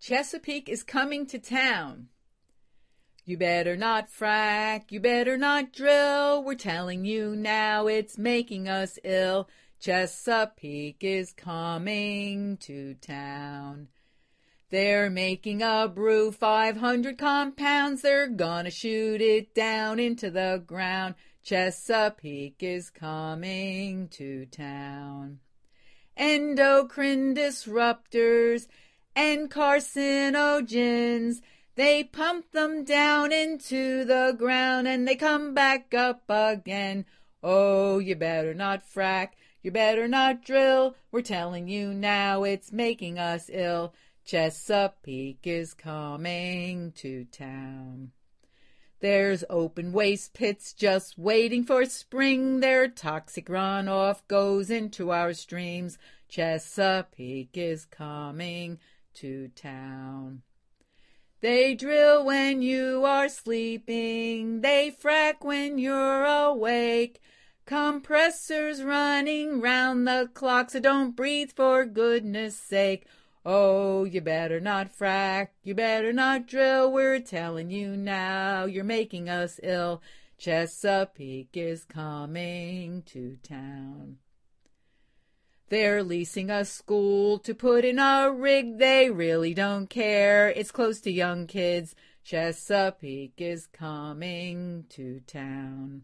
Chesapeake is coming to town. You better not frack, you better not drill. We're telling you now, it's making us ill. Chesapeake is coming to town. They're making a brew, 500 compounds. They're gonna shoot it down into the ground. Chesapeake is coming to town. Endocrine disruptors and carcinogens, they pump them down into the ground and they come back up again. Oh, you better not frack, you better not drill. We're telling you now, it's making us ill. Chesapeake is coming to town. There's open waste pits just waiting for spring. Their toxic runoff goes into our streams. Chesapeake is coming to town. They drill when you are sleeping. They frack when you're awake. Compressors running round the clock, so don't breathe for goodness sake. Oh, you better not frack, you better not drill. We're telling you now, you're making us ill. Chesapeake is coming to town. They're leasing a school to put in a rig. They really don't care. It's close to young kids. Chesapeake is coming to town.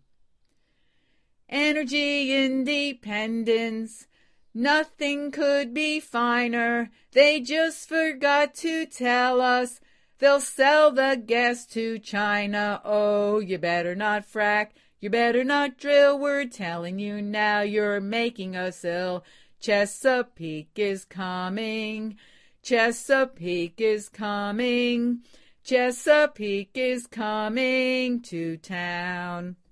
Energy independence. Nothing could be finer. They just forgot to tell us they'll sell the gas to China. Oh, you better not frack, you better not drill. We're telling you now, you're making us ill. Chesapeake is coming. Chesapeake is coming. Chesapeake is coming to town.